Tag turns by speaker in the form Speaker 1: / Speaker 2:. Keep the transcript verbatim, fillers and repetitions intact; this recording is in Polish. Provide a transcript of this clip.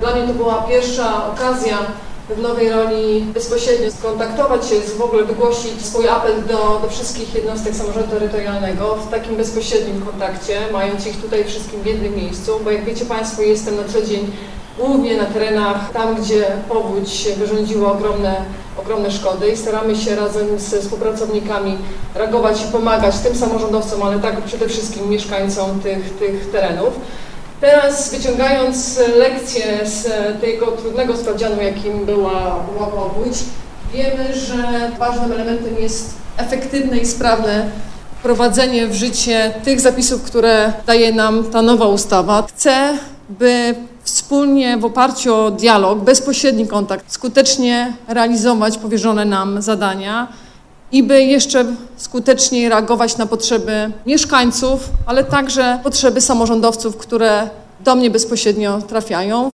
Speaker 1: Dla mnie to była pierwsza okazja w nowej roli bezpośrednio skontaktować się, w ogóle wygłosić swój apel do, do wszystkich jednostek samorządu terytorialnego w takim bezpośrednim kontakcie, mając ich tutaj wszystkim w jednym miejscu, bo jak wiecie Państwo, jestem na co dzień głównie na terenach, tam gdzie powódź wyrządziła ogromne, ogromne szkody i staramy się razem z współpracownikami reagować i pomagać tym samorządowcom, ale tak przede wszystkim mieszkańcom tych, tych terenów. Teraz wyciągając lekcje z tego trudnego sprawdzianu, jakim była, była powódź, wiemy, że ważnym elementem jest efektywne i sprawne wprowadzenie w życie tych zapisów, które daje nam ta nowa ustawa. Chcę, by wspólnie w oparciu o dialog, bezpośredni kontakt, skutecznie realizować powierzone nam zadania i by jeszcze skuteczniej reagować na potrzeby mieszkańców, ale także potrzeby samorządowców, które do mnie bezpośrednio trafiają.